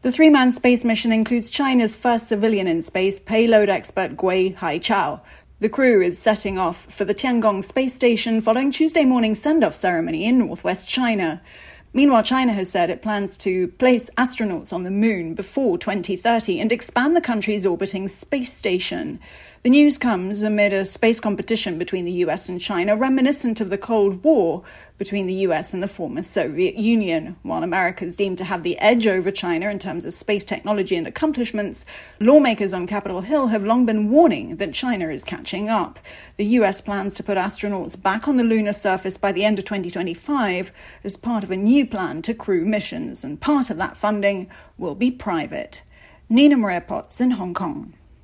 The three-man space mission includes China's first civilian in space, payload expert Gui Haichao. The crew is setting off for the Tiangong space station following Tuesday morning's send-off ceremony in northwest China. Meanwhile, China has said it plans to place astronauts on the moon before 2030 and expand the country's orbiting space station. The news comes amid a space competition between the US and China, reminiscent of the Cold War between the US and the former Soviet Union. While America is deemed to have the edge over China in terms of space technology and accomplishments, lawmakers on Capitol Hill have long been warning that China is catching up. The US plans to put astronauts back on the lunar surface by the end of 2025 as part of a new plan to crew missions, and part of that funding will be private. Nina Maria Potts in Hong Kong.